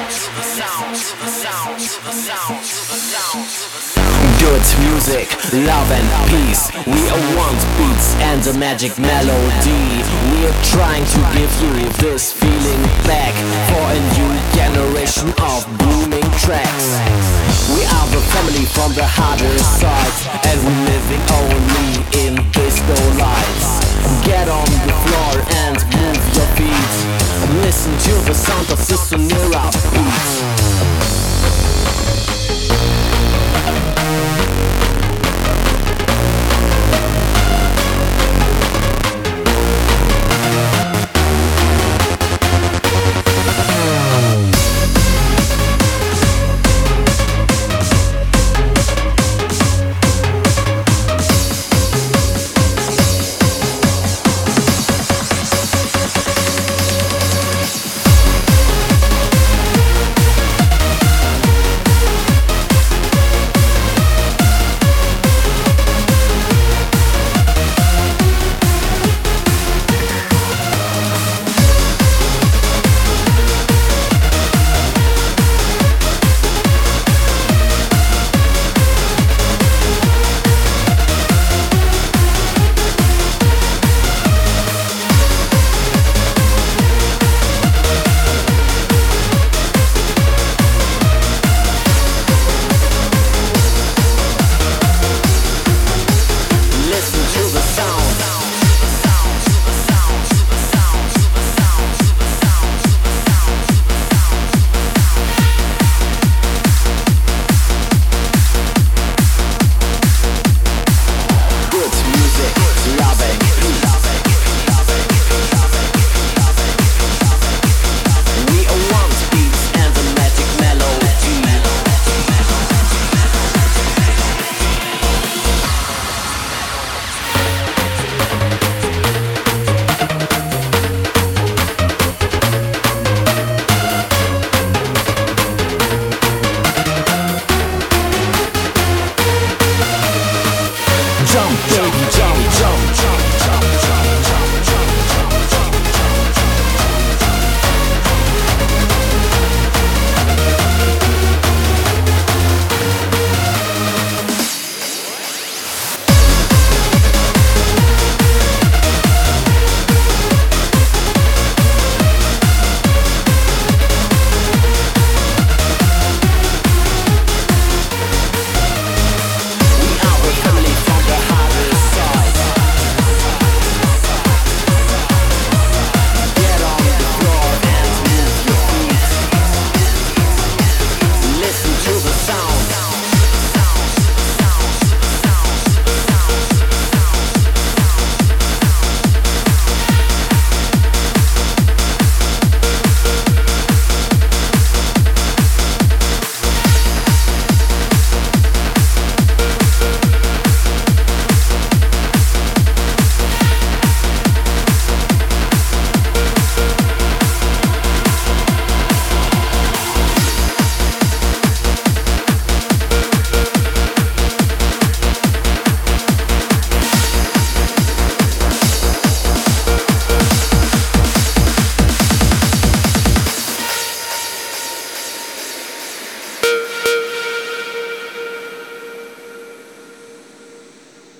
Good music, love and peace. We are want beats and a magic melody. We are trying to give you this feeling back for a new generation of booming tracks. We are the family from the harder side, and we're living only in disco lights. Get on the floor and move your feet. Listen to the sound of System